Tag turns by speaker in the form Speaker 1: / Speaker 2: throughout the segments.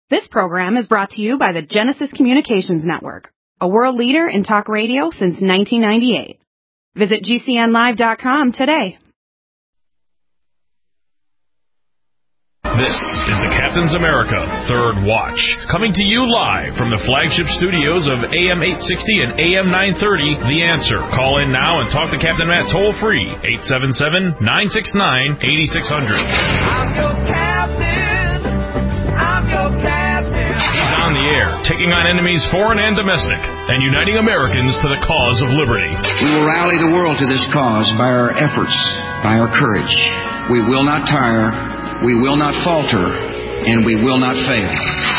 Speaker 1: This program is brought to you by the Genesis Communications Network, a world leader in talk radio since 1998. Visit GCNlive.com today.
Speaker 2: This is the Captain's America Third Watch, coming to you live from the flagship studios of AM 860 and AM 930, The Answer. Call in now and talk to Captain Matt toll-free, 877-969-8600.
Speaker 3: I'm your captain. I'm your captain.
Speaker 2: He's on the air, taking on enemies foreign and domestic, and uniting Americans to the cause of liberty.
Speaker 4: We will rally the world to this cause by our efforts, by our courage. We will not tire. We will not falter, and we will not fail.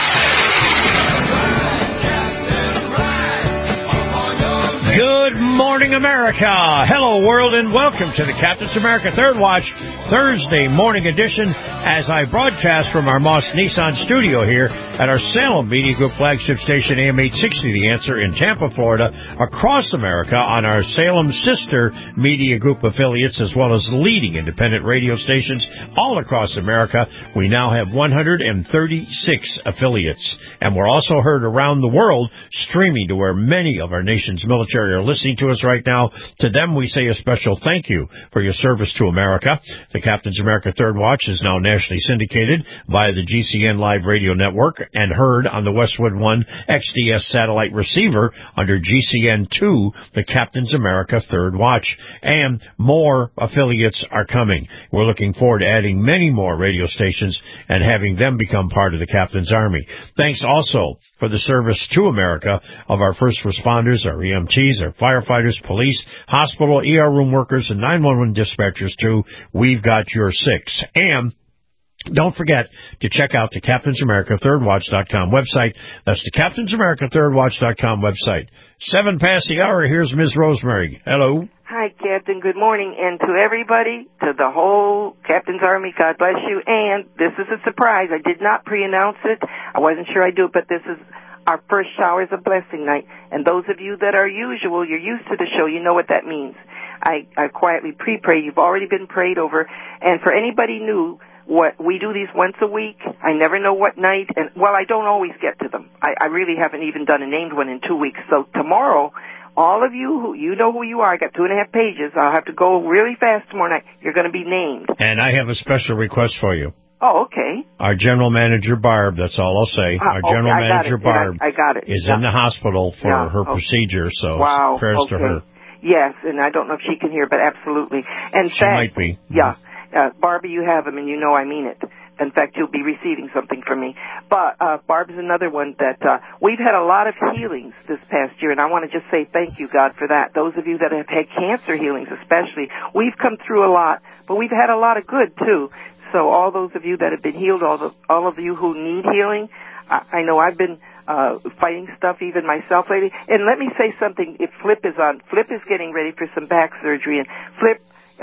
Speaker 5: Good morning, America. Hello, world, and welcome to the Captain's America Third Watch Thursday morning edition as I broadcast from our Moss Nissan studio here at our Salem Media Group flagship station, AM 860, The Answer, in Tampa, Florida, across America on our Salem sister media group affiliates, as well as leading independent radio stations all across America. We now have 136 affiliates, and we're also heard around the world, streaming to where many of our nation's military are listening to us right now. To them, we say a special thank you for your service to America. The Captain's America Third Watch is now nationally syndicated via the GCN Live Radio Network and heard on the Westwood One XDS satellite receiver under GCN2, the Captain's America Third Watch. And more affiliates are coming. We're looking forward to adding many more radio stations and having them become part of the Captain's Army. Thanks also for the service to America of our first responders, our EMTs, our firefighters, police, hospital, ER room workers, and 911 dispatchers, too. We've got your six. And don't forget to check out the CaptainsAmericaThirdWatch.com website. That's the CaptainsAmericaThirdWatch.com website. 7 past the hour. Here's Ms. Rosemary. Hello.
Speaker 6: Hi, Captain. Good morning. And to everybody, to the whole Captain's Army, God bless you. And this is a surprise. I did not pre-announce it. I wasn't sure I'd do it, but this is our first Showers of Blessing night. And those of you that are usual, you're used to the show, you know what that means. I quietly pre-pray. You've already been prayed over. And for anybody new, we do these once a week. I never know what night. And, well, I don't always get to them. I really haven't even done a named one in 2 weeks. So tomorrow, all of you, you know who you are. I got 2.5 pages. I'll have to go really fast tomorrow night. You're going to be named.
Speaker 5: And I have a special request for you.
Speaker 6: Oh, okay.
Speaker 5: Our general manager, Barb, that's all I'll say. Our general manager, Barb,
Speaker 6: I got it.
Speaker 5: is in the hospital for her procedure, so prayers to her.
Speaker 6: Yes, and I don't know if she can hear, but absolutely. And
Speaker 5: she might be.
Speaker 6: Yeah. Barbie, you have them, and you know I mean it. In fact, you'll be receiving something from me. But Barb's another one that we've had a lot of healings this past year, and I want to just say thank you, God, for that. Those of you that have had cancer healings especially, we've come through a lot, but we've had a lot of good, too. So all those of you that have been healed, all of you who need healing, I know I've been fighting stuff even myself lately. And let me say something, if Flip is on, Flip is getting ready for some back surgery, and Flip,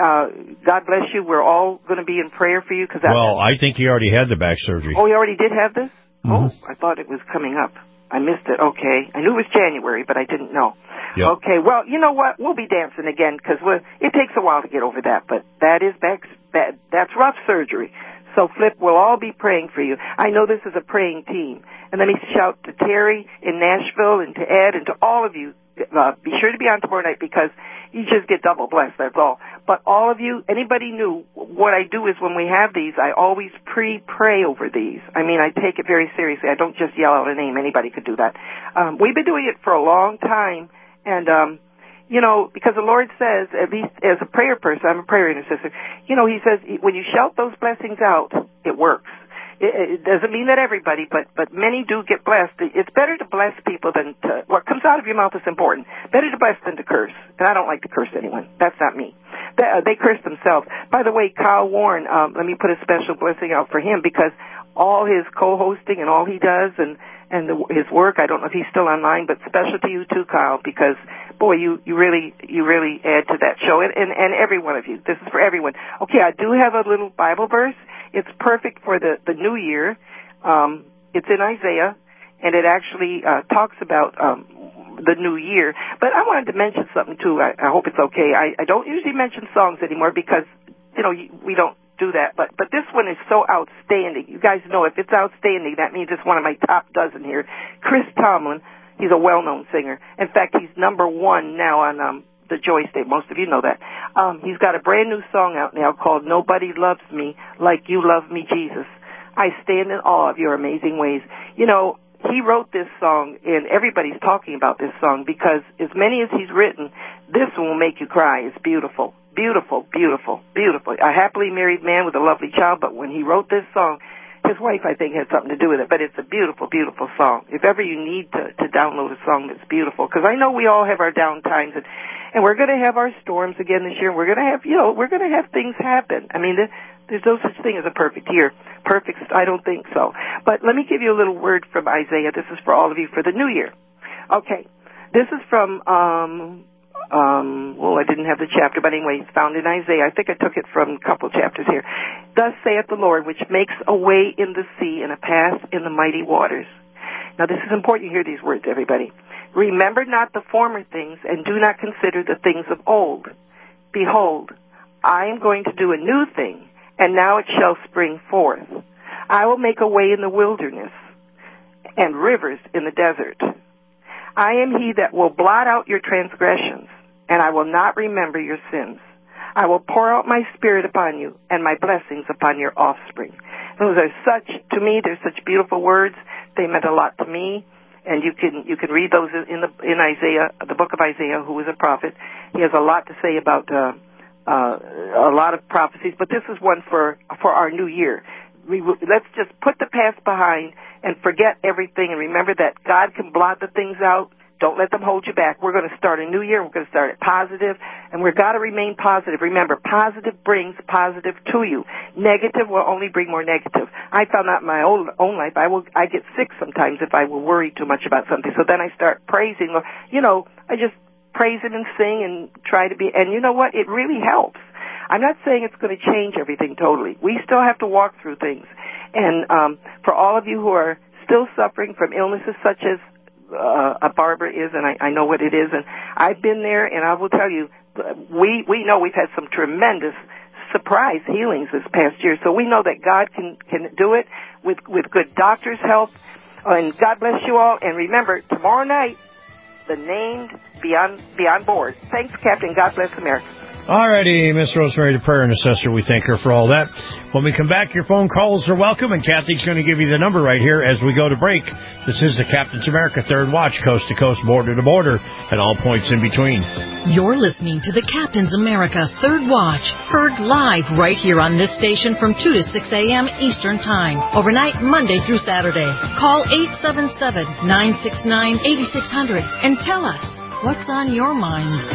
Speaker 6: God bless you. We're all going to be in prayer for you.
Speaker 5: I think he already had the back surgery.
Speaker 6: Oh, he already did have this?
Speaker 5: Mm-hmm.
Speaker 6: Oh, I thought it was coming up. I missed it. Okay. I knew it was January, but I didn't know.
Speaker 5: Yep.
Speaker 6: Okay. Well, you know what? We'll be dancing again because it takes a while to get over that, but that's rough surgery. So, Flip, we'll all be praying for you. I know this is a praying team. And let me shout to Terry in Nashville and to Ed and to all of you. Be sure to be on tomorrow night because you just get double blessed, that's all. But all of you, anybody new, what I do is when we have these, I always pre-pray over these. I mean, I take it very seriously. I don't just yell out a name. Anybody could do that. We've been doing it for a long time, and you know, because the Lord says, at least as a prayer person, I'm a prayer intercessor, you know, he says, when you shout those blessings out, it works. It doesn't mean that everybody, but many do get blessed. It's better to bless people than to, what comes out of your mouth is important. Better to bless than to curse. And I don't like to curse anyone. That's not me. They curse themselves. By the way, Kyle Warren, let me put a special blessing out for him because all his co-hosting and all he does and his work, I don't know if he's still online, but special to you too, Kyle, because boy, you really add to that show, and every one of you. This is for everyone. Okay, I do have a little Bible verse. It's perfect for the new year. It's in Isaiah, and it actually talks about the new year. But I wanted to mention something too. I hope it's okay. I don't usually mention songs anymore because you know we don't do that. But this one is so outstanding. You guys know if it's outstanding, that means it's one of my top dozen here. Chris Tomlin, he's a well-known singer. In fact, he's number one now on the Joy State. Most of you know that. He's got a brand new song out now called Nobody Loves Me Like You Love Me, Jesus. I stand in awe of your amazing ways. You know, he wrote this song, and everybody's talking about this song because as many as he's written, this one will make you cry. It's beautiful. Beautiful, beautiful, beautiful. A happily married man with a lovely child, but when he wrote this song, his wife, I think, had something to do with it, but it's a beautiful, beautiful song. If ever you need to download a song that's beautiful, because I know we all have our down times, and we're going to have our storms again this year, and we're going to have, we're going to have things happen. I mean, there's no such thing as a perfect year. Perfect, I don't think so. But let me give you a little word from Isaiah. This is for all of you for the new year. Okay, this is from, I didn't have the chapter, but anyway, it's found in Isaiah. I think I took it from a couple chapters here. Thus saith the Lord, which makes a way in the sea and a path in the mighty waters. Now, this is important you hear these words, everybody. Remember not the former things, and do not consider the things of old. Behold, I am going to do a new thing, and now it shall spring forth. I will make a way in the wilderness and rivers in the desert. I am he that will blot out your transgressions, and I will not remember your sins. I will pour out my spirit upon you, and my blessings upon your offspring. Those are to me, they're such beautiful words. They meant a lot to me, and you can read those in Isaiah, the book of Isaiah, who was a prophet. He has a lot to say about a lot of prophecies, but this is one for our new year. Let's just put the past behind and forget everything, and remember that God can blot the things out. Don't let them hold you back. We're going to start a new year. We're going to start it positive, and we've got to remain positive. Remember, positive brings positive to you. Negative will only bring more negative. I found out in my own life, I get sick sometimes if I will worry too much about something. So then I start praising. I just praise Him and sing and try to be, and you know what? It really helps. I'm not saying it's going to change everything totally. We still have to walk through things. And for all of you who are still suffering from illnesses such as a Barbara is, and I know what it is, and I've been there, and I will tell you, we know we've had some tremendous surprise healings this past year, so we know that God can do it with good doctors' help, and God bless you all, and remember, tomorrow night, the named be on board. Thanks, Captain. God bless America.
Speaker 5: All righty, Miss Rosemary, the prayer intercessor, we thank her for all that. When we come back, your phone calls are welcome, and Kathy's going to give you the number right here as we go to break. This is the Captain's America Third Watch, coast to coast, border to border, and all points in between.
Speaker 7: You're listening to the Captain's America Third Watch, heard live right here on this station from 2 to 6 a.m. Eastern Time, overnight Monday through Saturday. Call 877-969-8600 and tell us what's on your mind.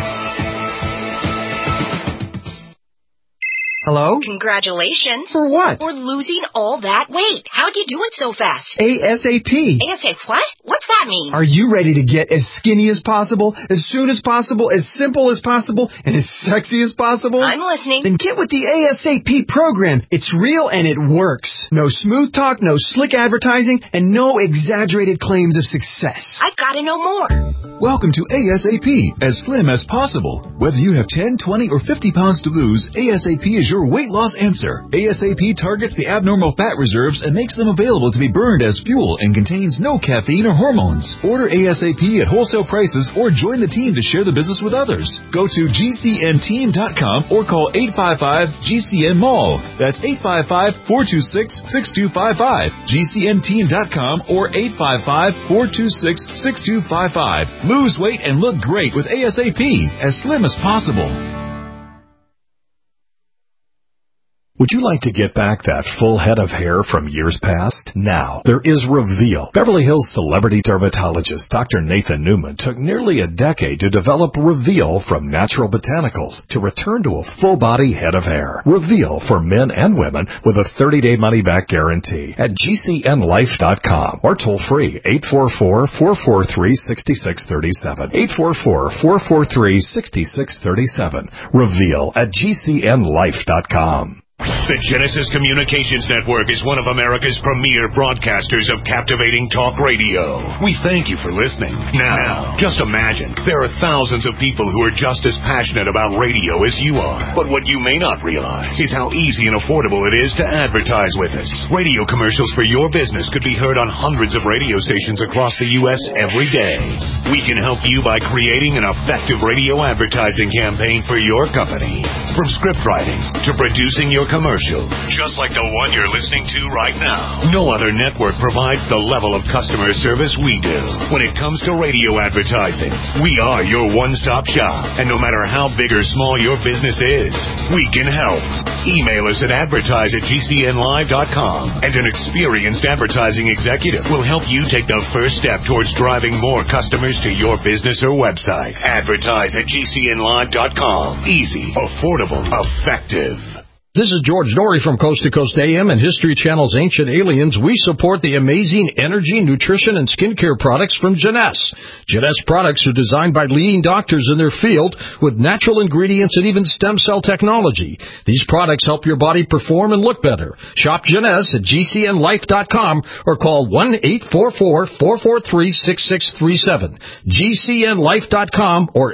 Speaker 8: Hello?
Speaker 9: Congratulations.
Speaker 8: For what?
Speaker 9: For losing all that weight. How'd you do it so fast?
Speaker 8: ASAP.
Speaker 9: ASAP what? What's that mean?
Speaker 8: Are you ready to get as skinny as possible, as soon as possible, as simple as possible, and as sexy as possible?
Speaker 9: I'm listening.
Speaker 8: Then get with the ASAP program. It's real and it works. No smooth talk, no slick advertising, and no exaggerated claims of success.
Speaker 9: I've got to know more.
Speaker 10: Welcome to ASAP, as slim as possible. Whether you have 10, 20, or 50 pounds to lose, ASAP is your weight loss answer. ASAP targets the abnormal fat reserves and makes them available to be burned as fuel and contains no caffeine or hormones. Order ASAP at wholesale prices or join the team to share the business with others. Go to GCNteam.com or call 855-GCN-MALL. That's 855-426-6255. GCNteam.com or 855-426-6255. Lose weight and look great with ASAP, as slim as possible. Would you like to get back that full head of hair from years past? Now, there is Reveal. Beverly Hills celebrity dermatologist Dr. Nathan Newman took nearly a decade to develop Reveal from natural botanicals to return to a full-body head of hair. Reveal for men and women with a 30-day money-back guarantee at GCNlife.com or toll free 844-443-6637. 844-443-6637. Reveal at GCNlife.com.
Speaker 11: The Genesis Communications Network is one of America's premier broadcasters of captivating talk radio. We thank you for listening. Now, just imagine, there are thousands of people who are just as passionate about radio as you are. But what you may not realize is how easy and affordable it is to advertise with us. Radio commercials for your business could be heard on hundreds of radio stations across the U.S. every day. We can help you by creating an effective radio advertising campaign for your company. From script writing to producing your commercial, just like the one you're listening to right now. No other network provides the level of customer service we do. When it comes to radio advertising, we are your one-stop shop. And no matter how big or small your business is, we can help. Email us at advertise@gcnlive.com, and an experienced advertising executive will help you take the first step towards driving more customers to your business or website. Advertise@gcnlive.com. Easy, affordable, effective.
Speaker 12: This is George Norrie from Coast to Coast AM and History Channel's Ancient Aliens. We support the amazing energy, nutrition, and skincare products from Jeunesse. Jeunesse products are designed by leading doctors in their field with natural ingredients and even stem cell technology. These products help your body perform and look better. Shop Jeunesse at GCNlife.com or call 1-844-443-6637. GCNlife.com or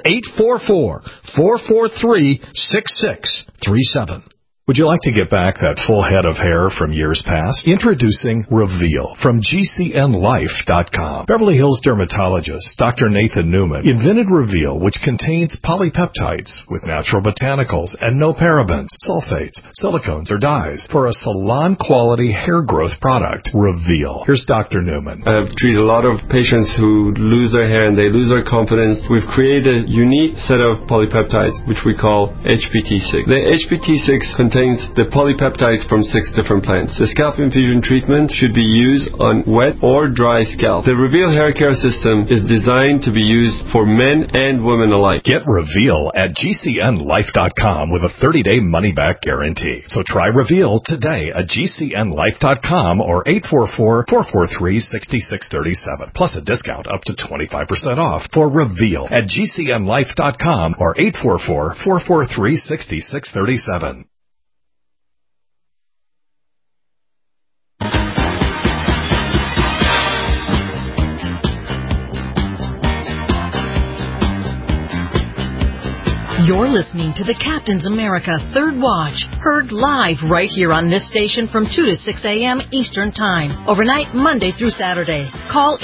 Speaker 12: 844-443-6637.
Speaker 13: Would you like to get back that full head of hair from years past? Introducing Reveal from GCNlife.com. Beverly Hills dermatologist Dr. Nathan Newman invented Reveal, which contains polypeptides with natural botanicals and no parabens, sulfates, silicones, or dyes for a salon-quality hair growth product. Reveal. Here's Dr. Newman.
Speaker 14: I've treated a lot of patients who lose their hair and they lose their confidence. We've created a unique set of polypeptides, which we call HPT6. The HPT6 contains the polypeptides from 6 different plants. The scalp infusion treatment should be used on wet or dry scalp. The Reveal hair care system is designed to be used for men and women alike.
Speaker 13: Get Reveal at GCNlife.com with a 30-day money-back guarantee. So try Reveal today at GCNlife.com or 844-443-6637. Plus a discount up to 25% off for Reveal at GCNlife.com or 844-443-6637.
Speaker 7: You're listening to the Captain's America Third Watch, heard live right here on this station from 2 to 6 a.m. Eastern Time, overnight Monday through Saturday. Call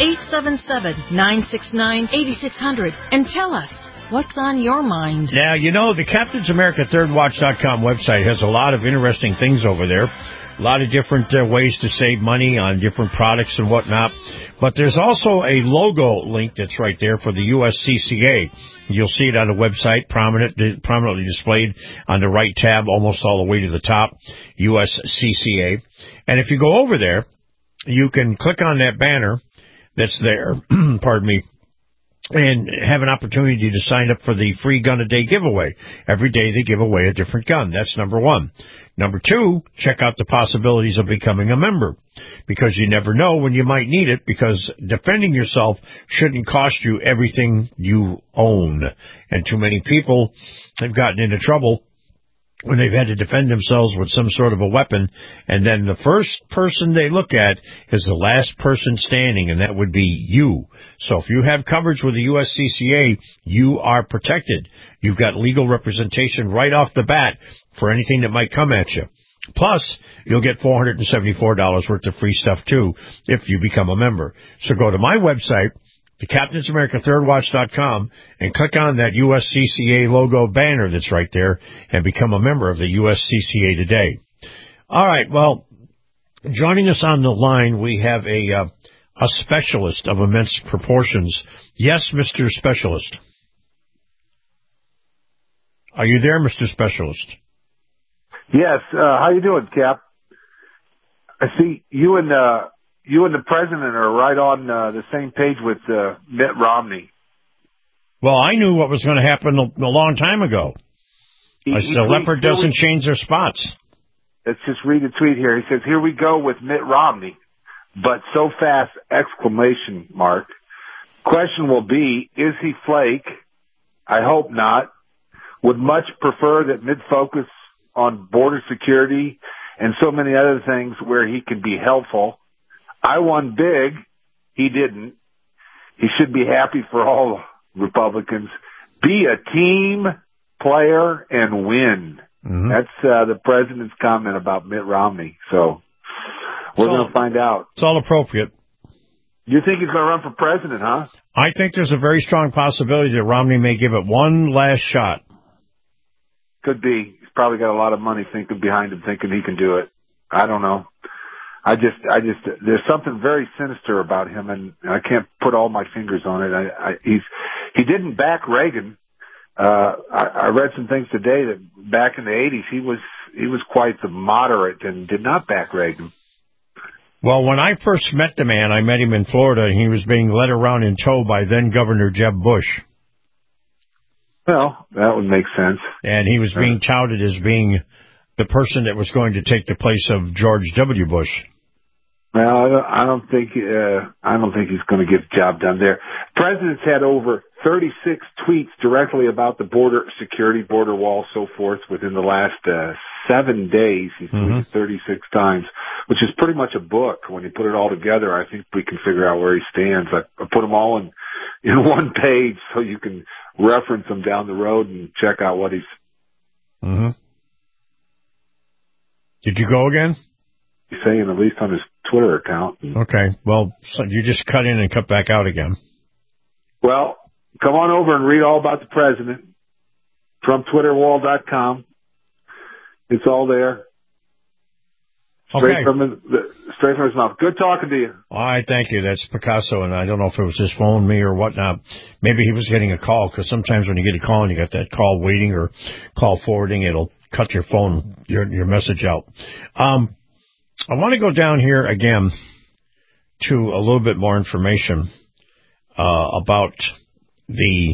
Speaker 7: 877-969-8600 and tell us what's on your mind.
Speaker 5: Now, you know, the Captain's America ThirdWatch.com website has a lot of interesting things over there. A lot of different ways to save money on different products and whatnot. But there's also a logo link that's right there for the USCCA. You'll see it on the website, prominently displayed on the right tab, almost all the way to the top, USCCA. And if you go over there, you can click on that banner that's there, pardon me, and have an opportunity to sign up for the free gun a day giveaway. Every day they give away a different gun. That's number one. Number two, check out the possibilities of becoming a member, because you never know when you might need it, because defending yourself shouldn't cost you everything you own. And too many people have gotten into trouble when they've had to defend themselves with some sort of a weapon, and then the first person they look at is the last person standing, and that would be you. So if you have coverage with the USCCA, you are protected. You've got legal representation right off the bat for anything that might come at you. Plus, you'll get $474 worth of free stuff, too, if you become a member. So go to my website, thecaptainsamericathirdwatch.com, and click on that USCCA logo banner that's right there and become a member of the USCCA today. All right, well, joining us on the line, we have a specialist of immense proportions. Yes, Mr. Specialist. Are you there, Mr. Specialist?
Speaker 15: Yes. How you doing, Cap? I see you and the president are right on the same page with Mitt Romney.
Speaker 5: Well, I knew what was going to happen a long time ago. The leopard doesn't change their spots.
Speaker 15: Let's just read the tweet here. He says, "Here we go with Mitt Romney, but so fast!" ! Question will be, is he flake? I hope not. Would much prefer that Mitt focus on border security and so many other things where he can be helpful. I won big. He didn't. He should be happy for all Republicans. Be a team player and win. Mm-hmm. That's the president's comment about Mitt Romney. So we're going to find out.
Speaker 5: It's all appropriate.
Speaker 15: You think he's going to run for president, huh?
Speaker 5: I think there's a very strong possibility that Romney may give it one last shot.
Speaker 15: Could be. He's probably got a lot of money behind him thinking he can do it. I don't know. I just, there's something very sinister about him, and I can't put all my fingers on it. He didn't back Reagan. I read some things today that back in the 80s, he was quite the moderate and did not back Reagan.
Speaker 5: Well, when I first met the man, I met him in Florida, and he was being led around in tow by then-Governor Jeb Bush.
Speaker 15: Well, that would make sense.
Speaker 5: And he was being touted as being the person that was going to take the place of George W. Bush.
Speaker 15: Well, I don't think he's going to get the job done there. The president's had over 36 tweets directly about the border security, border wall, so forth within the last 7 days. He's tweeted 36 times, which is pretty much a book. When you put it all together, I think we can figure out where he stands. I put them all in one page so you can reference them down the road and check out what he's.
Speaker 5: Mm-hmm. Did you go again?
Speaker 15: He's saying at least on his Twitter account.
Speaker 5: Okay. Well, so you just cut in and cut back out again.
Speaker 15: Well, come on over and read all about the president from TwitterWall.com. It's all there. Straight from his mouth. Good talking to you.
Speaker 5: All right, thank you. That's Picasso, and I don't know if it was his phone, me, or whatnot. Maybe he was getting a call, because sometimes when you get a call and you got that call waiting or call forwarding, it'll cut your phone, your message out. I want to go down here again to a little bit more information about the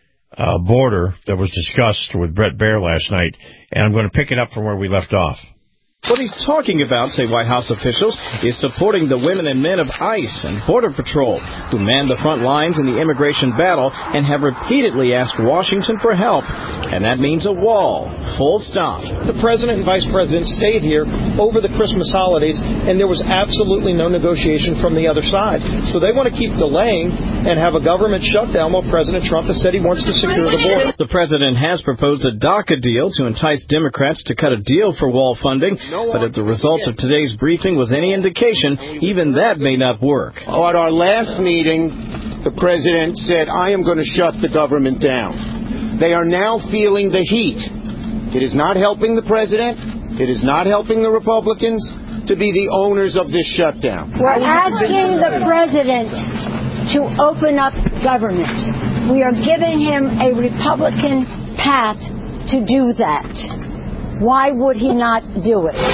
Speaker 5: border that was discussed with Bret Baier last night, and I'm going to pick it up from where we left off.
Speaker 16: What he's talking about, say White House officials, is supporting the women and men of ICE and Border Patrol who man the front lines in the immigration battle and have repeatedly asked Washington for help. And that means a wall. Full stop. The president and vice president stayed here over the Christmas holidays, and there was absolutely no negotiation from the other side. So they want to keep delaying and have a government shutdown while President Trump has said he wants to secure the border. The president has proposed a DACA deal to entice Democrats to cut a deal for wall funding. But if the results of today's briefing was any indication, even that may not work.
Speaker 17: At our last meeting, the president said, I am going to shut the government down. They are now feeling the heat. It is not helping the president. It is not helping the Republicans to be the owners of this shutdown.
Speaker 18: We're asking the president to open up government. We are giving him a Republican path to do that. Why would he not do it?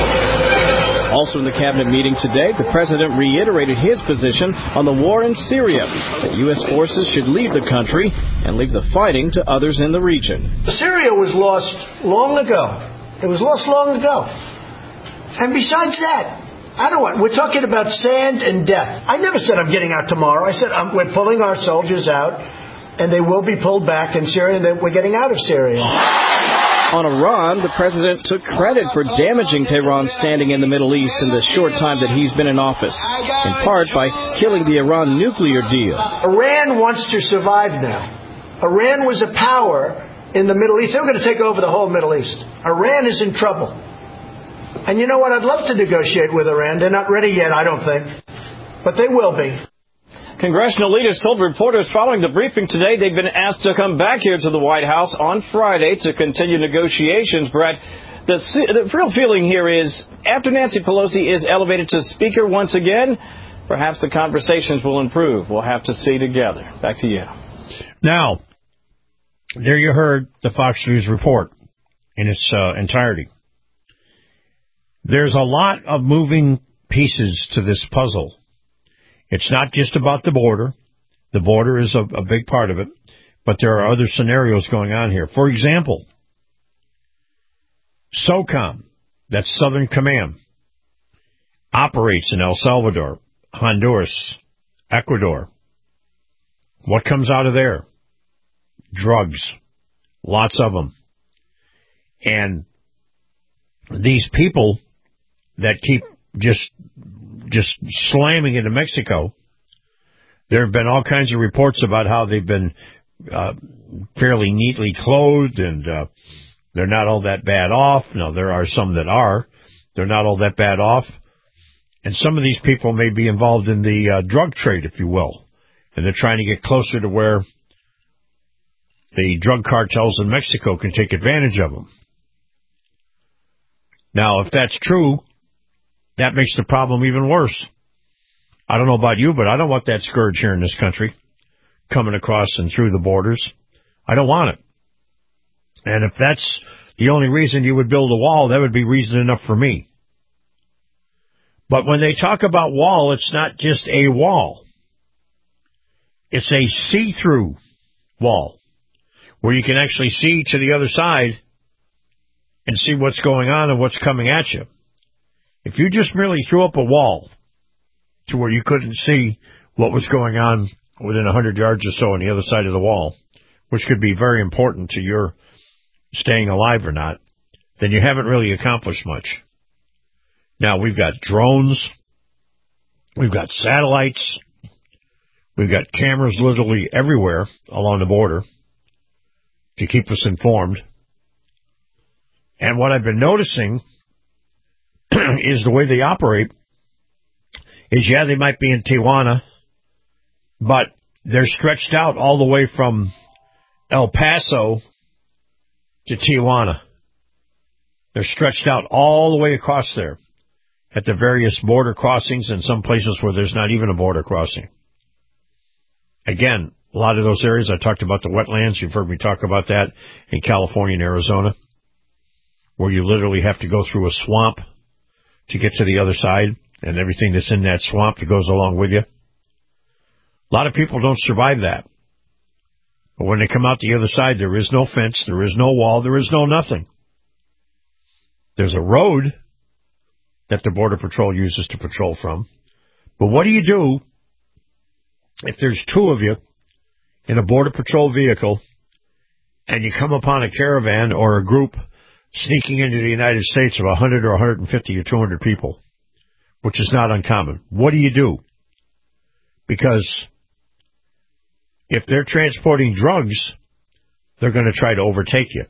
Speaker 16: Also in the cabinet meeting today, the president reiterated his position on the war in Syria, that U.S. forces should leave the country and leave the fighting to others in the region.
Speaker 19: Syria was lost long ago. It was lost long ago. And besides that, we're talking about sand and death. I never said I'm getting out tomorrow. I said we're pulling our soldiers out, and they will be pulled back in Syria, and then we're getting out of Syria.
Speaker 16: On Iran, the president took credit for damaging Tehran's standing in the Middle East in the short time that he's been in office, in part by killing the Iran nuclear deal.
Speaker 19: Iran wants to survive now. Iran was a power in the Middle East. They were going to take over the whole Middle East. Iran is in trouble. And you know what? I'd love to negotiate with Iran. They're not ready yet, I don't think. But they will be.
Speaker 16: Congressional leaders told reporters following the briefing today they've been asked to come back here to the White House on Friday to continue negotiations. Brett, the real feeling here is after Nancy Pelosi is elevated to Speaker once again, perhaps the conversations will improve. We'll have to see together. Back to you.
Speaker 5: Now, there you heard the Fox News report in its entirety. There's a lot of moving pieces to this puzzle. It's not just about the border. The border is a big part of it, but there are other scenarios going on here. For example, SOCOM, that's Southern Command, operates in El Salvador, Honduras, Ecuador. What comes out of there? Drugs. Lots of them. And these people that keep just slamming into Mexico, there have been all kinds of reports about how they've been fairly neatly clothed and they're not all that bad off. No, there are some that are. They're not all that bad off. And some of these people may be involved in the drug trade, if you will. And they're trying to get closer to where the drug cartels in Mexico can take advantage of them. Now, if that's true, that makes the problem even worse. I don't know about you, but I don't want that scourge here in this country coming across and through the borders. I don't want it. And if that's the only reason you would build a wall, that would be reason enough for me. But when they talk about wall, it's not just a wall. It's a see-through wall where you can actually see to the other side and see what's going on and what's coming at you. If you just merely threw up a wall to where you couldn't see what was going on within 100 yards or so on the other side of the wall, which could be very important to your staying alive or not, then you haven't really accomplished much. Now, we've got drones, we've got satellites, we've got cameras literally everywhere along the border to keep us informed. And what I've been noticing is the way they operate is, yeah, they might be in Tijuana, but they're stretched out all the way from El Paso to Tijuana. They're stretched out all the way across there at the various border crossings and some places where there's not even a border crossing. Again, a lot of those areas, I talked about the wetlands. You've heard me talk about that in California and Arizona, where you literally have to go through a swamp to get to the other side, and everything that's in that swamp that goes along with you. A lot of people don't survive that. But when they come out the other side, there is no fence, there is no wall, there is no nothing. There's a road that the Border Patrol uses to patrol from. But what do you do if there's two of you in a Border Patrol vehicle and you come upon a caravan or a group sneaking into the United States of 100 or 150 or 200 people, which is not uncommon? What do you do? Because if they're transporting drugs, they're going to try to overtake you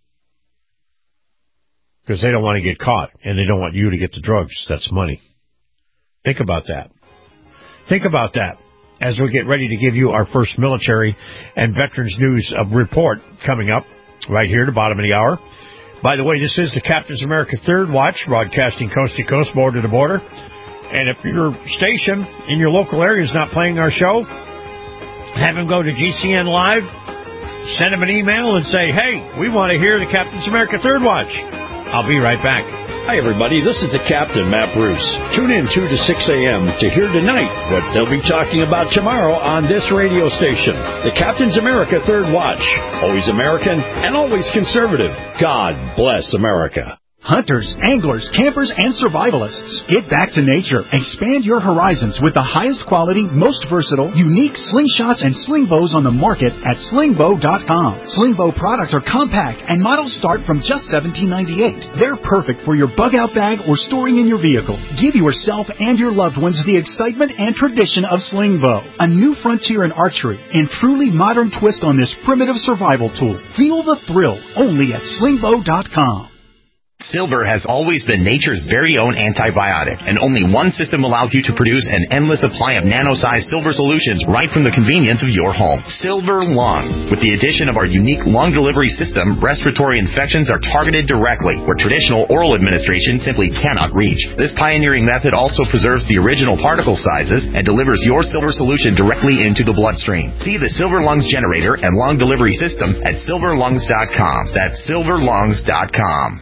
Speaker 5: because they don't want to get caught and they don't want you to get the drugs. That's money. Think about that. Think about that as we get ready to give you our first military and veterans news report coming up right here at the bottom of the hour. By the way, this is the Captain's America Third Watch, broadcasting coast to coast, border to border. And if your station in your local area is not playing our show, have them go to GCN Live, send them an email and say, hey, we want to hear the Captain's America Third Watch. I'll be right back.
Speaker 12: Hi, everybody. This is the Captain, Matt Bruce. Tune in 2 to 6 a.m. to hear tonight what they'll be talking about tomorrow on this radio station. The Captain's America Third Watch. Always American and always conservative. God bless America.
Speaker 20: Hunters, anglers, campers, and survivalists. Get back to nature. Expand your horizons with the highest quality, most versatile, unique slingshots and sling bows on the market at slingbow.com. Slingbow products are compact and models start from just $17.98. They're perfect for your bug-out bag or storing in your vehicle. Give yourself and your loved ones the excitement and tradition of Slingbow. A new frontier in archery and truly modern twist on this primitive survival tool. Feel the thrill only at slingbow.com.
Speaker 21: Silver has always been nature's very own antibiotic, and only one system allows you to produce an endless supply of nano-sized silver solutions right from the convenience of your home. Silver Lungs. With the addition of our unique lung delivery system, respiratory infections are targeted directly, where traditional oral administration simply cannot reach. This pioneering method also preserves the original particle sizes and delivers your silver solution directly into the bloodstream. See the Silver Lungs generator and lung delivery system at silverlungs.com. That's silverlungs.com.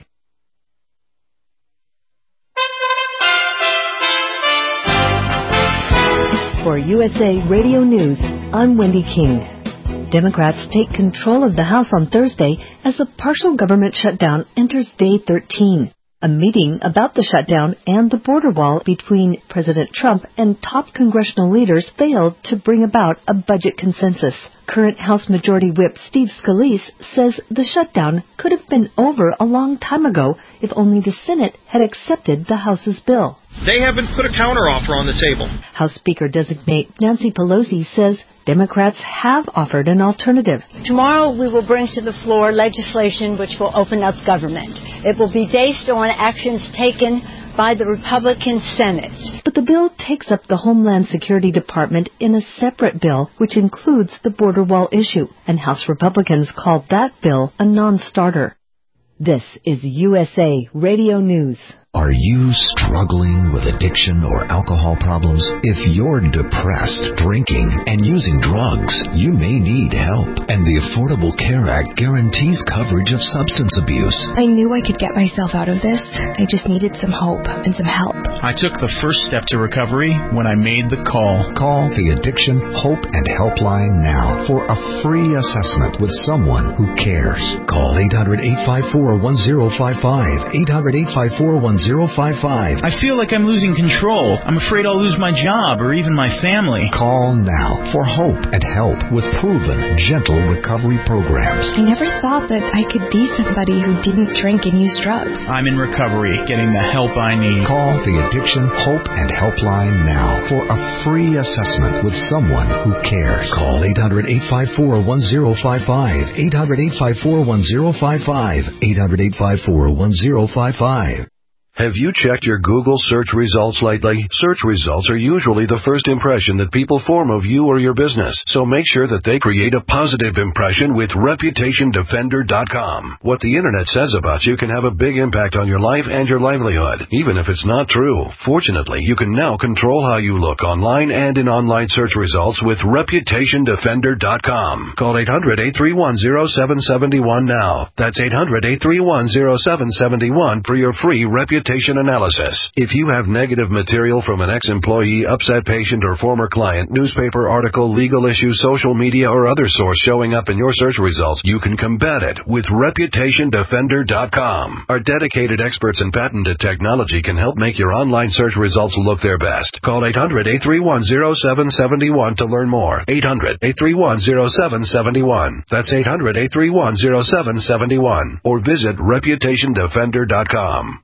Speaker 22: For USA Radio News, I'm Wendy King. Democrats take control of the House on Thursday as the partial government shutdown enters day 13. A meeting about the shutdown and the border wall between President Trump and top congressional leaders failed to bring about a budget consensus. Current House Majority Whip Steve Scalise says the shutdown could have been over a long time ago if only the Senate had accepted the House's bill.
Speaker 1: They haven't put a counteroffer on the table.
Speaker 22: House Speaker-designate Nancy Pelosi says Democrats have offered an alternative.
Speaker 18: Tomorrow we will bring to the floor legislation which will open up government. It will be based on actions taken by the Republican Senate.
Speaker 22: But the bill takes up the Homeland Security Department in a separate bill, which includes the border wall issue, and House Republicans called that bill a non-starter. This is USA Radio News.
Speaker 3: Are you struggling with addiction or alcohol problems? If you're depressed, drinking, and using drugs, you may need help. And the Affordable Care Act guarantees coverage of substance abuse.
Speaker 23: I knew I could get myself out of this. I just needed some hope and some help.
Speaker 24: I took the first step to recovery when I made the call.
Speaker 3: Call the Addiction, Hope, and Helpline now for a free assessment with someone who cares. Call 800-854-1055. 800-854-1055.
Speaker 24: I feel like I'm losing control. I'm afraid I'll lose my job or even my family.
Speaker 3: Call now for hope and help with proven, gentle recovery programs.
Speaker 23: I never thought that I could be somebody who didn't drink and use drugs.
Speaker 24: I'm in recovery, getting the help I need.
Speaker 3: Call the Addiction, Hope, and Helpline now for a free assessment with someone who cares. Call 800-854-1055. 800-854-1055. 800-854-1055.
Speaker 25: Have you checked your Google search results lately? Search results are usually the first impression that people form of you or your business, so make sure that they create a positive impression with ReputationDefender.com. What the Internet says about you can have a big impact on your life and your livelihood, even if it's not true. Fortunately, you can now control how you look online and in online search results with ReputationDefender.com. Call 800-831-0771 now. That's 800-831-0771 for your free reputation analysis. If you have negative material from an ex-employee, upset patient, or former client, newspaper article, legal issue, social media, or other source showing up in your search results, you can combat it with ReputationDefender.com. Our dedicated experts in patented technology can help make your online search results look their best. Call 800-831-0771 to learn more. 800-831-0771. That's 800-831-0771. Or visit ReputationDefender.com.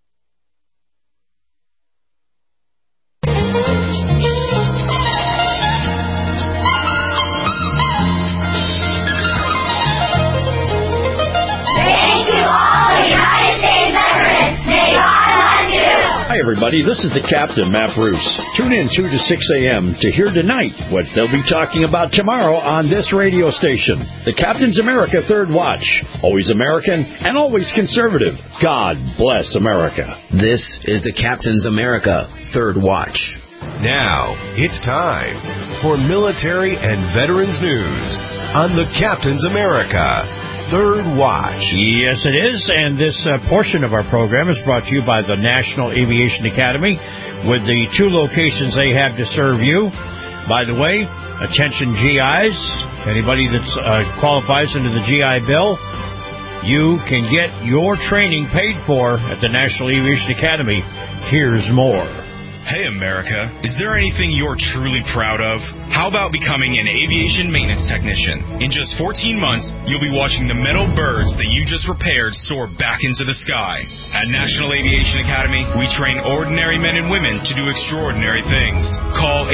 Speaker 5: Hi, everybody. This is the Captain, Matt Bruce. Tune in 2 to 6 a.m. to hear tonight what they'll be talking about tomorrow on this radio station. The Captain's America Third Watch. Always American and always conservative. God bless America.
Speaker 26: This is the Captain's America Third Watch.
Speaker 27: Now, it's time for military and veterans news on the Captain's America Third Watch.
Speaker 5: Yes, it is, and this portion of our program is brought to you by the National Aviation Academy with the 2 locations they have to serve you. By the way, attention GIs, anybody that qualifies under the GI Bill, you can get your training paid for at the National Aviation Academy. Here's more.
Speaker 28: Hey, America, is there anything you're truly proud of? How about becoming an aviation maintenance technician? In just 14 months, you'll be watching the metal birds that you just repaired soar back into the sky. At National Aviation Academy, we train ordinary men and women to do extraordinary things. Call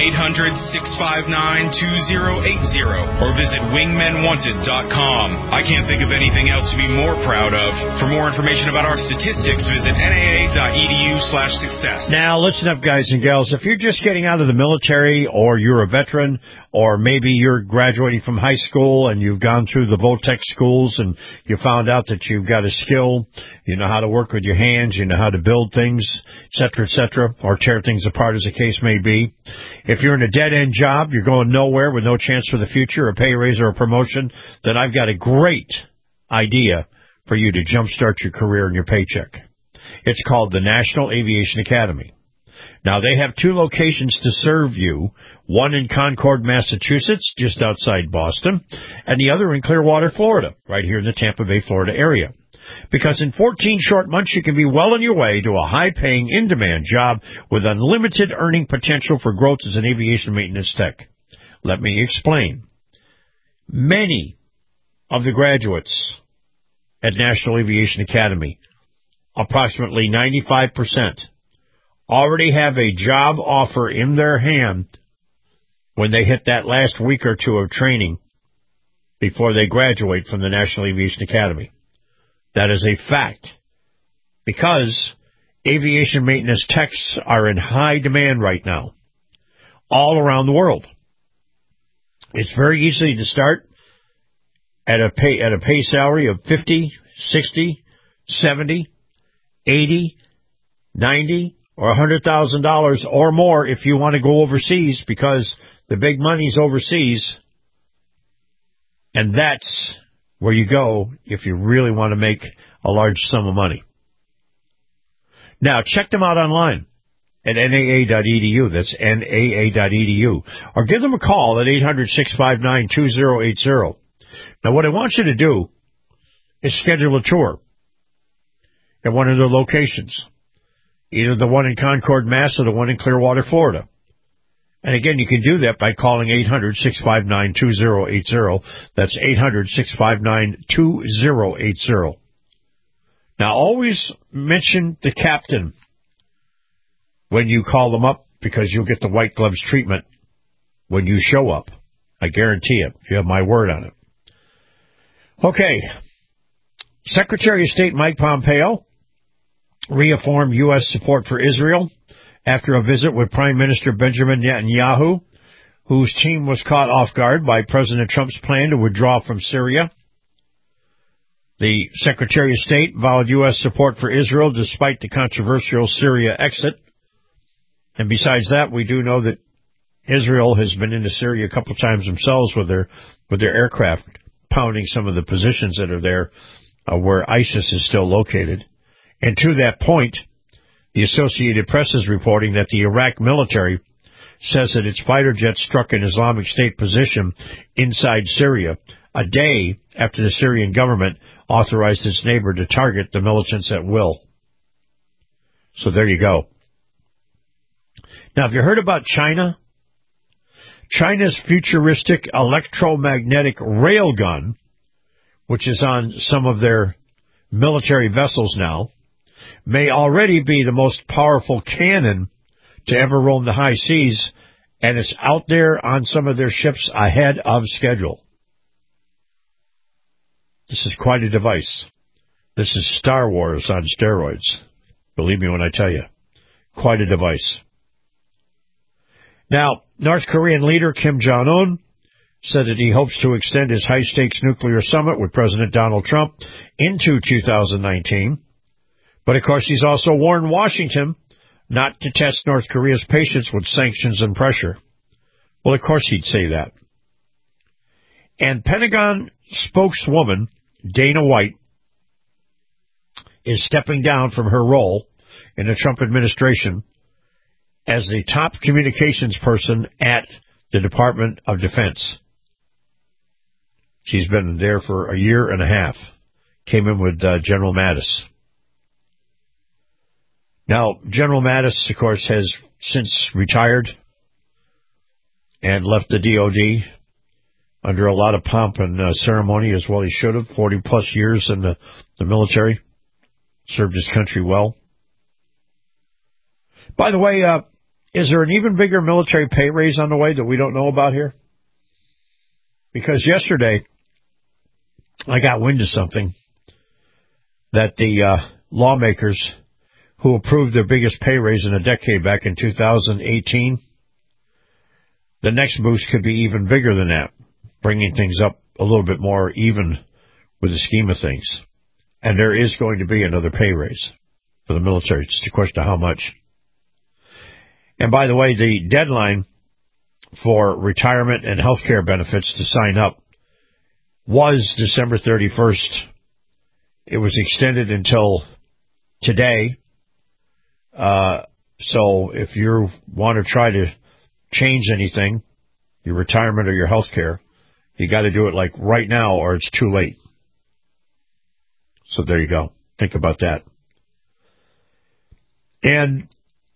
Speaker 28: 800-659-2080 or visit wingmenwanted.com. I can't think of anything else to be more proud of. For more information about our statistics, visit naa.edu/success.
Speaker 5: Now, listen up, guys and gals. If you're just getting out of the military, or you're a veteran, or maybe you're graduating from high school and you've gone through the Voltech schools and you found out that you've got a skill, you know how to work with your hands, you know how to build things, et cetera, or tear things apart as the case may be. If you're in a dead-end job, you're going nowhere with no chance for the future, a pay raise or a promotion, then I've got a great idea for you to jumpstart your career and your paycheck. It's called the National Aviation Academy. Now, they have 2 locations to serve you, one in Concord, Massachusetts, just outside Boston, and the other in Clearwater, Florida, right here in the Tampa Bay, Florida area. Because in 14 short months, you can be well on your way to a high-paying, in-demand job with unlimited earning potential for growth as an aviation maintenance tech. Let me explain. Many of the graduates at National Aviation Academy, approximately 95%, already have a job offer in their hand when they hit that last week or two of training before they graduate from the National Aviation Academy. That is a fact, because aviation maintenance techs are in high demand right now, all around the world. It's very easy to start at a pay salary of $50, $60, $70, $80, $90, or $100,000 or more if you want to go overseas, because the big money's overseas, and that's where you go if you really want to make a large sum of money. Now, check them out online at NAA.edu. That's NAA.edu. Or give them a call at 800-659-2080. Now, what I want you to do is schedule a tour at one of their locations, either the one in Concord, Mass., or the one in Clearwater, Florida. And again, you can do that by calling 800-659-2080. That's 800-659-2080. Now, always mention the captain when you call them up, because you'll get the white gloves treatment when you show up. I guarantee it. You have my word on it. Okay. Secretary of State Mike Pompeo reaffirmed U.S. support for Israel after a visit with Prime Minister Benjamin Netanyahu, whose team was caught off guard by President Trump's plan to withdraw from Syria. The Secretary of State vowed U.S. support for Israel despite the controversial Syria exit. And besides that, we do know that Israel has been into Syria a couple times themselves with their aircraft, pounding some of the positions that are there where ISIS is still located. And to that point, the Associated Press is reporting that the Iraq military says that its fighter jets struck an Islamic State position inside Syria a day after the Syrian government authorized its neighbor to target the militants at will. So there you go. Now, have you heard about China? China's futuristic electromagnetic railgun, which is on some of their military vessels now, may already be the most powerful cannon to ever roam the high seas, and it's out there on some of their ships ahead of schedule. This is quite a device. This is Star Wars on steroids. Believe me when I tell you. Quite a device. Now, North Korean leader Kim Jong-un said that he hopes to extend his high-stakes nuclear summit with President Donald Trump into 2019. But, of course, he's also warned Washington not to test North Korea's patience with sanctions and pressure. Well, of course he'd say that. And Pentagon spokeswoman Dana White is stepping down from her role in the Trump administration as the top communications person at the Department of Defense. She's been there for a year and a half. Came in with General Mattis. Now, General Mattis, of course, has since retired and left the DOD under a lot of pomp and ceremony, as well he should have. 40-plus years in the military. Served his country well. By the way, is there an even bigger military pay raise on the way that we don't know about here? Because yesterday, I got wind of something that the lawmakers who approved their biggest pay raise in a decade back in 2018, the next boost could be even bigger than that, bringing things up a little bit more even with the scheme of things. And there is going to be another pay raise for the military. It's just a question of how much. And by the way, the deadline for retirement and health care benefits to sign up was December 31st. It was extended until today. So if you want to try to change anything, your retirement or your health care, you got to do it like right now or it's too late. So there you go. Think about that. And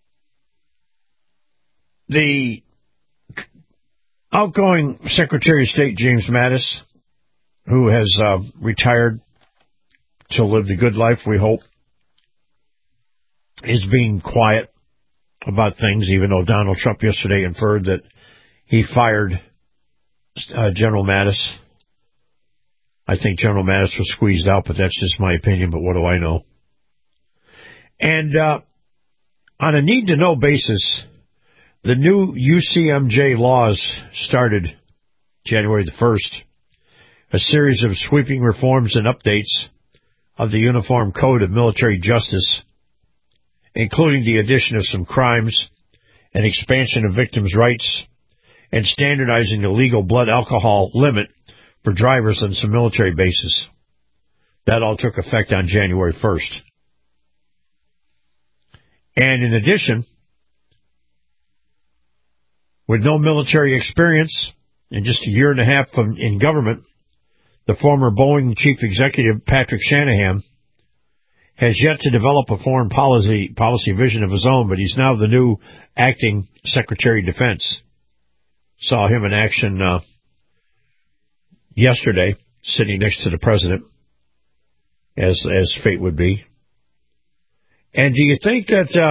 Speaker 5: the outgoing Secretary of State, James Mattis, who has retired to live the good life, we hope, is being quiet about things, even though Donald Trump yesterday inferred that he fired General Mattis. I think General Mattis was squeezed out, but that's just my opinion, but what do I know? And on a need-to-know basis, the new UCMJ laws started January the 1st, a series of sweeping reforms and updates of the Uniform Code of Military Justice, including the addition of some crimes and expansion of victims' rights and standardizing the legal blood alcohol limit for drivers on some military bases. That all took effect on January 1st. And in addition, with no military experience and just a year and a half in government, the former Boeing chief executive, Patrick Shanahan, has yet to develop a foreign policy vision of his own, but he's now the new acting Secretary of Defense. Saw him in action yesterday, sitting next to the president, as fate would be. And do you think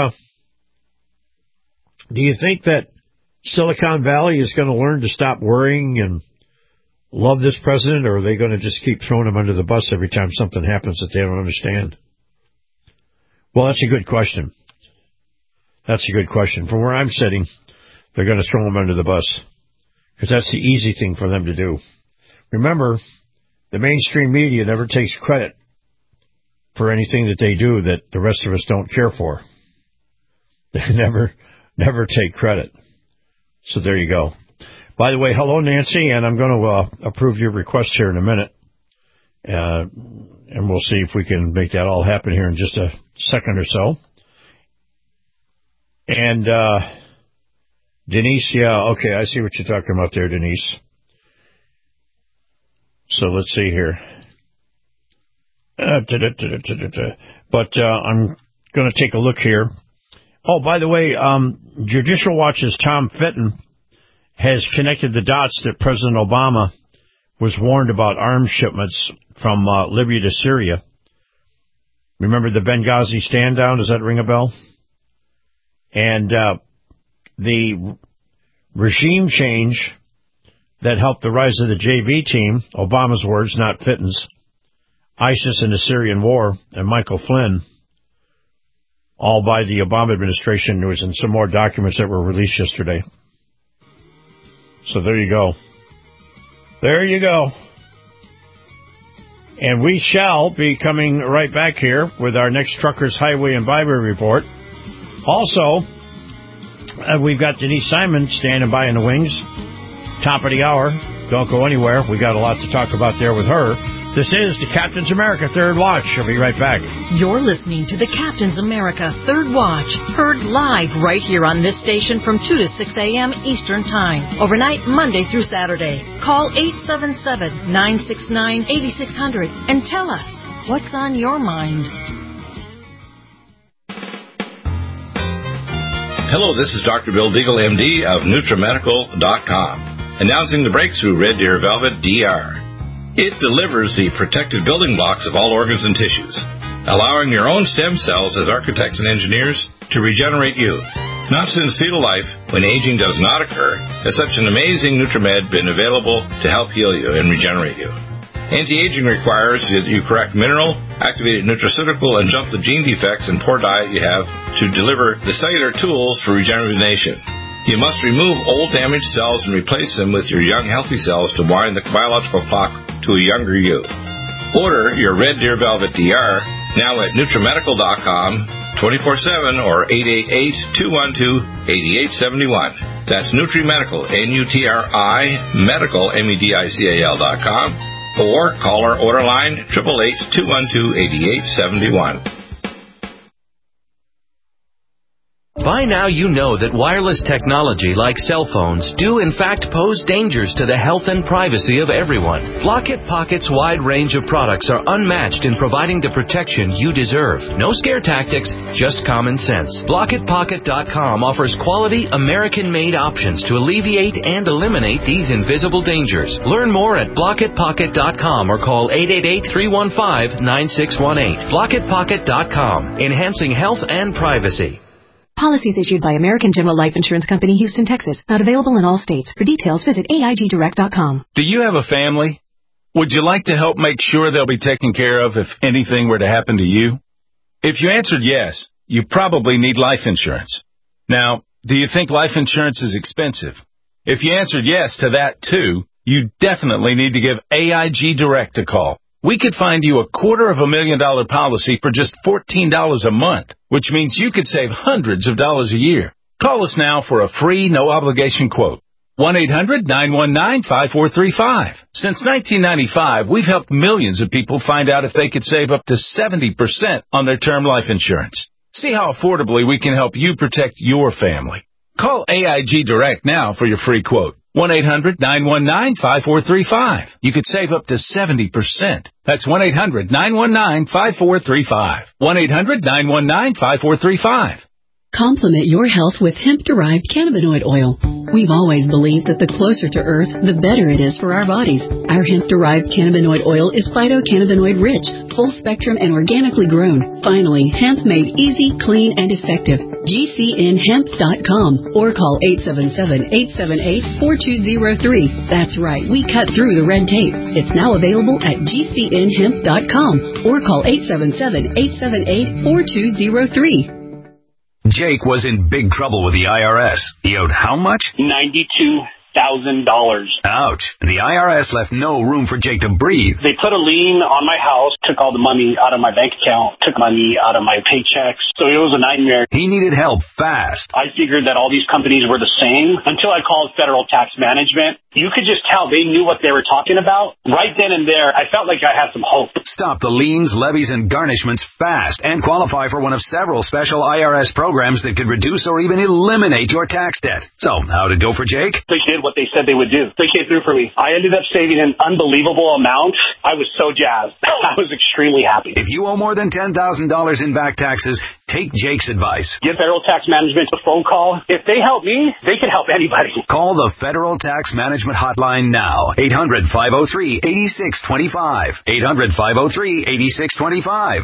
Speaker 5: that Silicon Valley is going to learn to stop worrying and love this president, or are they going to just keep throwing him under the bus every time something happens that they don't understand? Well, that's a good question. That's a good question. From where I'm sitting, they're going to throw him under the bus, because that's the easy thing for them to do. Remember, the mainstream media never takes credit for anything that they do that the rest of us don't care for. They never take credit. So there you go. By the way, hello, Nancy, and I'm going to approve your request here in a minute. And we'll see if we can make that all happen here in just a second or so. And Denise, yeah, okay, I see what you're talking about there, Denise. So let's see here. But I'm going to take a look here. Oh, by the way, Judicial Watch's Tom Fitton has connected the dots that President Obama was warned about arms shipments from Libya to Syria. Remember the Benghazi stand down? Does that ring a bell? And the regime change that helped the rise of the JV team, Obama's words, not Fitton's, ISIS in the Syrian war, and Michael Flynn, all by the Obama administration. There was in some more documents that were released yesterday. So there you go. There you go. And we shall be coming right back here with our next Truckers, Highway, and Byway report. Also, we've got Denise Simon standing by in the wings. Top of the hour. Don't go anywhere. We got a lot to talk about there with her. This is the Captain's America Third Watch. I'll be right back.
Speaker 7: You're listening to the Captain's America Third Watch, heard live right here on this station from 2 to 6 a.m. Eastern Time, overnight Monday through Saturday. Call 877-969-8600 and tell us what's on your mind.
Speaker 2: Hello, this is Dr. Bill Deagle, MD of NutriMedical.com, announcing the breakthrough Red Deer Velvet DR. It delivers the protected building blocks of all organs and tissues, allowing your own stem cells as architects and engineers to regenerate you. Not since fetal life, when aging does not occur, has such an amazing NutriMed been available to help heal you and regenerate you. Anti-aging requires that you correct mineral, activated nutraceutical, and jump the gene defects and poor diet you have to deliver the cellular tools for regeneration. You must remove old damaged cells and replace them with your young healthy cells to wind the biological clock to a younger you. Order your Red Deer Velvet DR now at NutriMedical.com 24/7 or 888-212-8871. That's NutriMedical, N-U-T-R-I, Medical, MEDICAL.com, or call our order line 888-212-8871.
Speaker 4: By now you know that wireless technology like cell phones do in fact pose dangers to the health and privacy of everyone. Blockit Pocket's wide range of products are unmatched in providing the protection you deserve. No scare tactics, just common sense. BlockitPocket.com offers quality American-made options to alleviate and eliminate these invisible dangers. Learn more at BlockitPocket.com or call 888-315-9618. BlockitPocket.com, enhancing health and privacy.
Speaker 6: Policies issued by American General Life Insurance Company, Houston, Texas. Not available in all states. For details, visit AIGDirect.com.
Speaker 8: Do you have a family? Would you like to help make sure they'll be taken care of if anything were to happen to you? If you answered yes, you probably need life insurance. Now, do you think life insurance is expensive? If you answered yes to that too, you definitely need to give AIG Direct a call. We could find you a $250,000 policy for just $14 a month, which means you could save hundreds of dollars a year. Call us now for a free, no-obligation quote. 1-800-919-5435. Since 1995, we've helped millions of people find out if they could save up to 70% on their term life insurance. See how affordably we can help you protect your family. Call AIG Direct now for your free quote. 1-800-919-5435. You could save up to 70%. That's 1-800-919-5435. 1-800-919-5435.
Speaker 9: Complement your health with hemp-derived cannabinoid oil. We've always believed that the closer to Earth, the better it is for our bodies. Our hemp-derived cannabinoid oil is phytocannabinoid-rich, full-spectrum, and organically grown. Finally, hemp made easy, clean, and effective. GCNhemp.com or call 877-878-4203. That's right, we cut through the red tape. It's now available at GCNhemp.com or call 877-878-4203.
Speaker 10: Jake was in big trouble with the IRS. He owed how much?
Speaker 11: $92,000.
Speaker 10: Ouch. The IRS left no room for Jake to breathe.
Speaker 11: They put a lien on my house, took all the money out of my bank account, took money out of my paychecks. So it was a nightmare.
Speaker 10: He needed help fast.
Speaker 11: I figured that all these companies were the same until I called Federal Tax Management. You could just tell they knew what they were talking about. Right then and there, I felt like I had some hope.
Speaker 10: Stop the liens, levies, and garnishments fast and qualify for one of several special IRS programs that could reduce or even eliminate your tax debt. So, how'd it go for Jake?
Speaker 11: They did what they said they would do. They came through for me. I ended up saving an unbelievable amount. I was so jazzed. I was extremely happy.
Speaker 10: If you owe more than $10,000 in back taxes, take Jake's advice.
Speaker 11: Give Federal Tax Management a phone call. If they help me, they can help anybody.
Speaker 10: Call the Federal Tax Management Hotline now. 800-503-8625. 800-503-8625.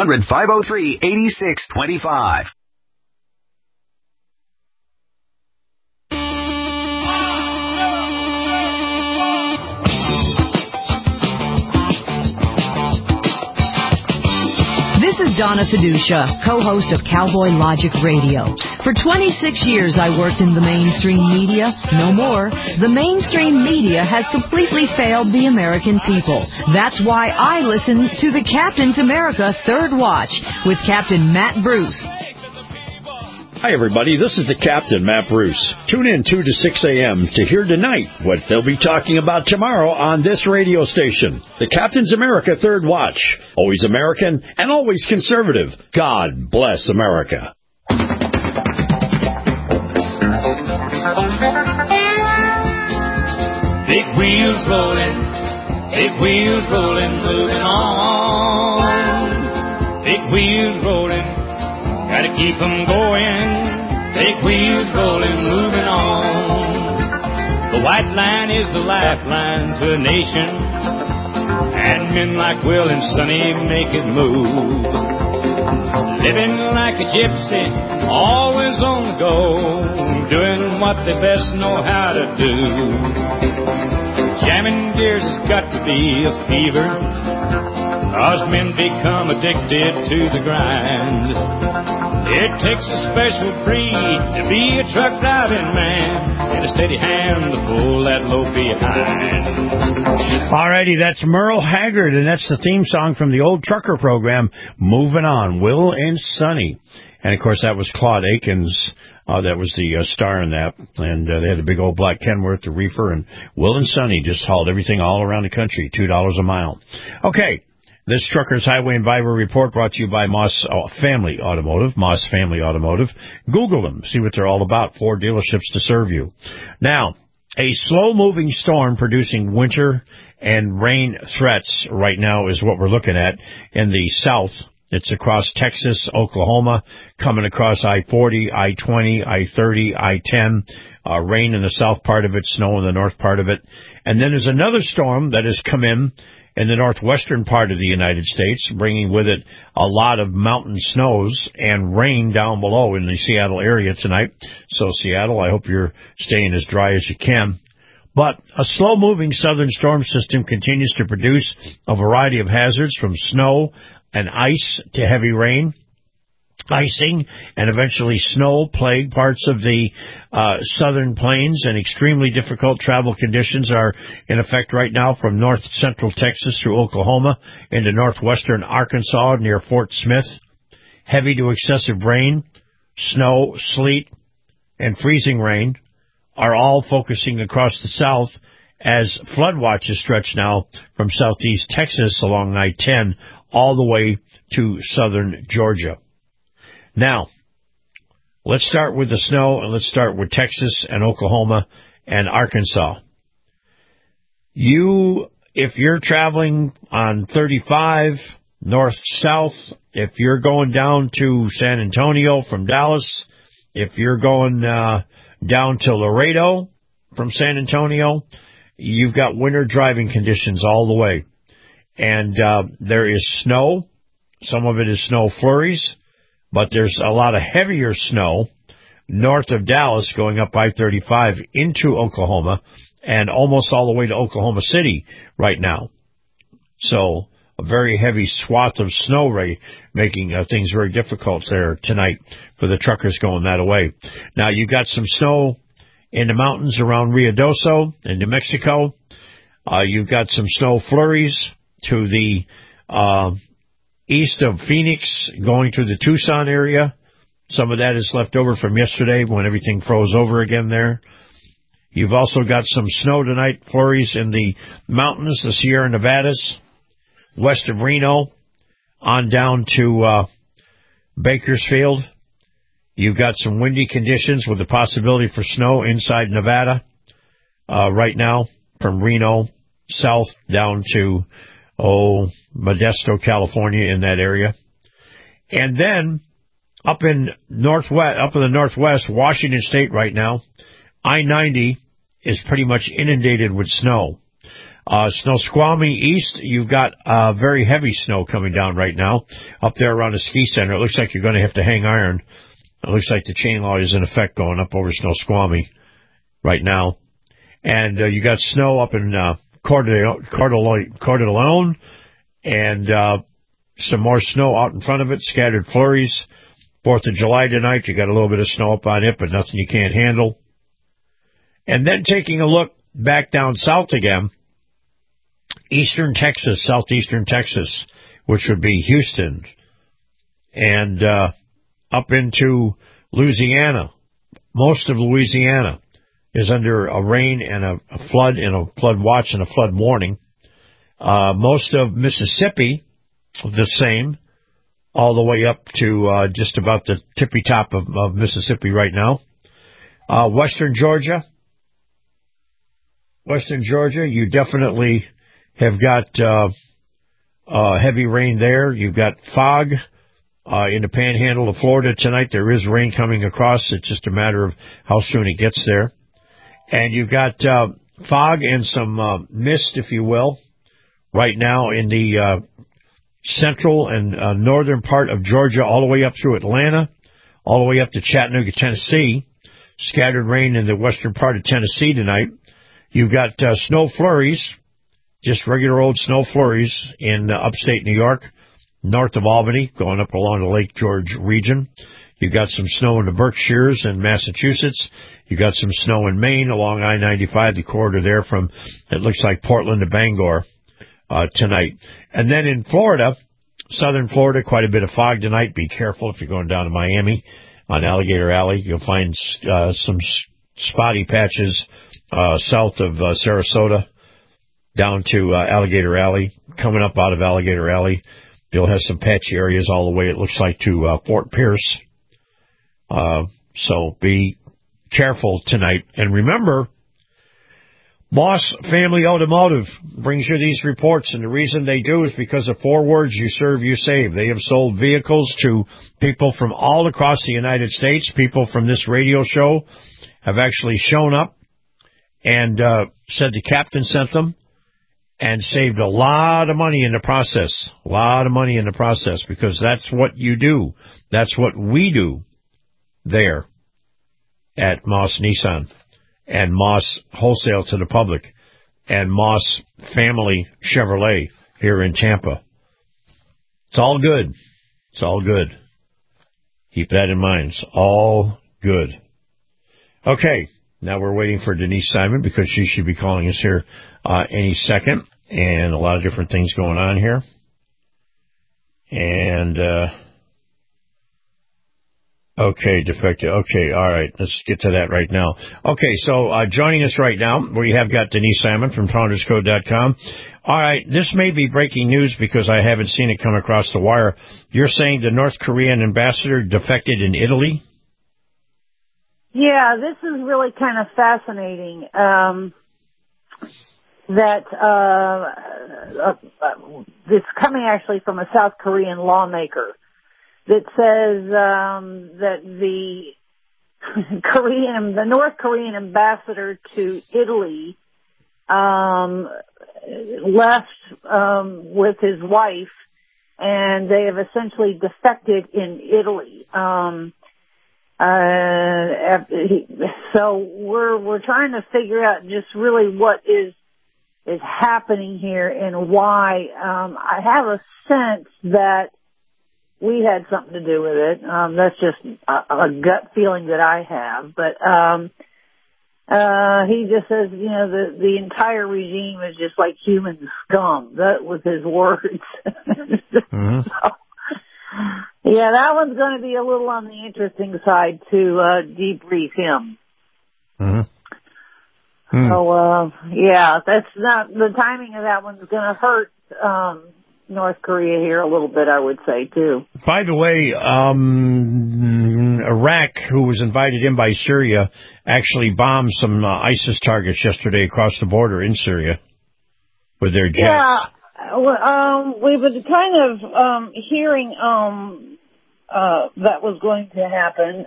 Speaker 10: 800-503-8625.
Speaker 7: This is Donna Fiducia, co-host of Cowboy Logic Radio. For 26 years, I worked in the mainstream media. No more. The mainstream media has completely failed the American people. That's why I listen to the Captain's America Third Watch with Captain Matt Bruce.
Speaker 5: Hi, everybody. This is the Captain, Matt Bruce. Tune in 2 to 6 a.m. to hear tonight what they'll be talking about tomorrow on this radio station. The Captain's America Third Watch. Always American and always conservative. God bless America.
Speaker 13: Big wheels rolling, moving on. Big wheels rolling. Gotta keep them going, big wheels rolling, moving on. The white line is the lifeline to a nation, and men like Will and Sonny make it move. Living like a gypsy, always on the go, doing what they best know how to do. Jamming gears has got to be a fever, 'cause men become addicted to the grind. It takes a special breed to be a truck driving man and a steady hand to pull that load behind.
Speaker 5: Alrighty, that's Merle Haggard, and that's the theme song from the old trucker program, Moving On, Will and Sonny. And, of course, that was Claude Akins. That was the star in that. And they had a big old black Kenworth, the reefer, and Will and Sonny just hauled everything all around the country, $2 a mile. Okay. This Truckers Highway and Viber report brought to you by Moss Family Automotive. Moss Family Automotive. Google them. See what they're all about. 4 dealerships to serve you. Now, a slow-moving storm producing winter and rain threats right now is what we're looking at in the south. It's across Texas, Oklahoma, coming across I-40, I-20, I-30, I-10. Rain in the south part of it, snow in the north part of it. And then there's another storm that has come in the northwestern part of the United States, bringing with it a lot of mountain snows and rain down below in the Seattle area tonight. So Seattle, I hope you're staying as dry as you can. But a slow-moving southern storm system continues to produce a variety of hazards from snow and ice to heavy rain, icing, and eventually snow plague parts of the southern plains, and extremely difficult travel conditions are in effect right now from north central Texas through Oklahoma into northwestern Arkansas near Fort Smith. Heavy to excessive rain, snow, sleet, and freezing rain are all focusing across the south as flood watches stretch now from southeast Texas along I-10 all the way to southern Georgia. Now, let's start with the snow, and let's start with Texas and Oklahoma and Arkansas. If you're traveling on 35 north-south, if you're going down to San Antonio from Dallas, if you're going down to Laredo from San Antonio, you've got winter driving conditions all the way. And there is snow. Some of it is snow flurries, but there's a lot of heavier snow north of Dallas going up I-35 into Oklahoma and almost all the way to Oklahoma City right now. So a very heavy swath of snow making things very difficult there tonight for the truckers going that way. Now, you got some snow in the mountains around Ruidoso in New Mexico. You've got some snow flurries to the east of Phoenix going through the Tucson area. Some of that is left over from yesterday when everything froze over again there. You've also got some snow tonight, flurries in the mountains, the Sierra Nevadas, west of Reno, on down to Bakersfield. You've got some windy conditions with the possibility for snow inside Nevada right now from Reno south down to Modesto, California, in that area. And then up in the northwest, Washington State right now, I-90 is pretty much inundated with snow. Snoqualmie east, you've got very heavy snow coming down right now up there around the ski center. It looks like you're going to have to hang iron. It looks like the chain law is in effect going up over Snoqualmie right now. And you got snow up in Coeur d'Alene, and some more snow out in front of it, scattered flurries. 4th of July tonight, you got a little bit of snow up on it, but nothing you can't handle. And then taking a look back down south again, eastern Texas, southeastern Texas, which would be Houston, and up into Louisiana. Most of Louisiana is under a rain and a flood watch and a flood warning. Most of Mississippi, the same, all the way up to just about the tippy top of Mississippi right now. Western Georgia, you definitely have got heavy rain there. You've got fog in the panhandle of Florida tonight. There is rain coming across. It's just a matter of how soon it gets there. And you've got fog and some mist, if you will, right now in the central and northern part of Georgia, all the way up through Atlanta, all the way up to Chattanooga, Tennessee. Scattered rain in the western part of Tennessee tonight. You've got snow flurries, just regular old snow flurries in upstate New York, north of Albany, going up along the Lake George region. You've got some snow in the Berkshires and Massachusetts. You've got some snow in Maine along I-95, the corridor there from, it looks like Portland to Bangor tonight. And then in Florida, southern Florida, quite a bit of fog tonight. Be careful if you're going down to Miami on Alligator Alley. You'll find some spotty patches south of Sarasota down to Alligator Alley. Coming up out of Alligator Alley, you'll have some patchy areas all the way, it looks like, to Fort Pierce. So be careful tonight. And remember, Moss Family Automotive brings you these reports, and the reason they do is because of 4 words: you serve, you save. They have sold vehicles to people from all across the United States. People from this radio show have actually shown up and said the captain sent them, and saved a lot of money in the process. A lot of money in the process, because that's what you do. That's what we do there at Moss Nissan and Moss Wholesale to the Public and Moss Family Chevrolet here in Tampa. It's all good. It's all good. Keep that in mind. It's all good. Okay, now we're waiting for Denise Simon because she should be calling us here any second, and a lot of different things going on here. And, okay, defective. Okay, all right, let's get to that right now. Okay, so joining us right now, we have got Denise Simon from FoundersCode.com. All right, this may be breaking news because I haven't seen it come across the wire. You're saying the North Korean ambassador defected in Italy?
Speaker 12: Yeah, this is really kind of fascinating. It's coming actually from a South Korean lawmaker that says that the North Korean ambassador to Italy left with his wife, and they have essentially defected in Italy. So we're trying to figure out just really what is happening here and why. I have a sense that we had something to do with it. That's just a gut feeling that I have. But he just says, the entire regime is just like human scum. That was his words.
Speaker 5: Mm-hmm.
Speaker 12: So, yeah, that one's going to be a little on the interesting side to debrief him.
Speaker 5: Mm-hmm.
Speaker 12: So, yeah, that's not, the timing of that one's going to hurt North Korea here a little bit, I would say, too.
Speaker 5: By the way, Iraq, who was invited in by Syria, actually bombed some ISIS targets yesterday across the border in Syria with their jets.
Speaker 12: Yeah. We were kind of hearing that was going to happen.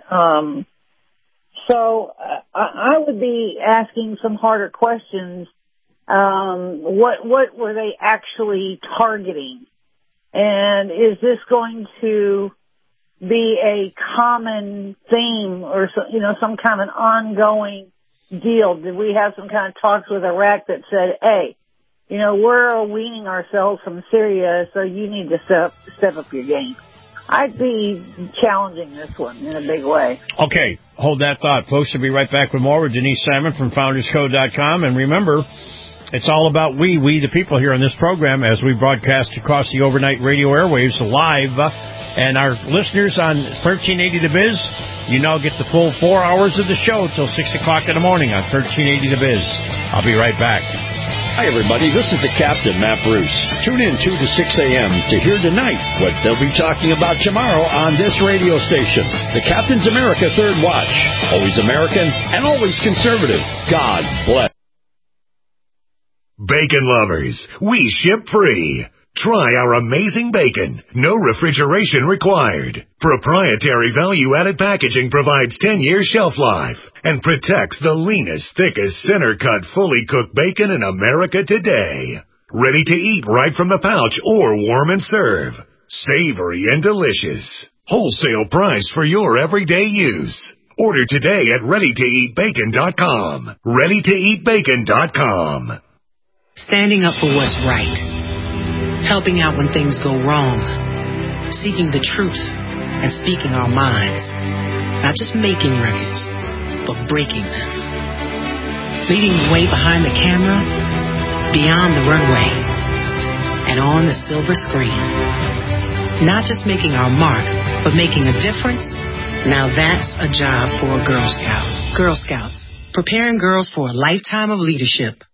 Speaker 12: So I would be asking some harder questions. What were they actually targeting? And is this going to be a common theme or some kind of an ongoing deal? Did we have some kind of talks with Iraq that said, hey, we're weaning ourselves from Syria, so you need to step up your game? I'd be challenging this one in a big way.
Speaker 5: Okay, hold that thought, folks. We'll be right back with more with Denise Simon from FoundersCode.com. And remember, it's all about we the people here on this program as we broadcast across the overnight radio airwaves live. And our listeners on 1380 The Biz, you now get the full 4 hours of the show till 6 o'clock in the morning on 1380 The Biz. I'll be right back.
Speaker 14: Hi, everybody. This is the Captain, Matt Bruce. Tune in 2 to 6 a.m. to hear tonight what they'll be talking about tomorrow on this radio station. The Captain's America Third Watch. Always American and always conservative. God bless.
Speaker 15: Bacon lovers, we ship free. Try our amazing bacon. No refrigeration required. Proprietary value-added packaging provides 10 years shelf life and protects the leanest, thickest, center-cut, fully cooked bacon in America today. Ready to eat right from the pouch or warm and serve. Savory and delicious. Wholesale price for your everyday use. Order today at ReadyToEatBacon.com. ReadyToEatBacon.com.
Speaker 16: Standing up for what's right. Helping out when things go wrong, seeking the truth, and speaking our minds. Not just making records, but breaking them. Leading the way behind the camera, beyond the runway, and on the silver screen. Not just making our mark, but making a difference. Now that's a job for a Girl Scout. Girl Scouts, preparing girls for a lifetime of leadership.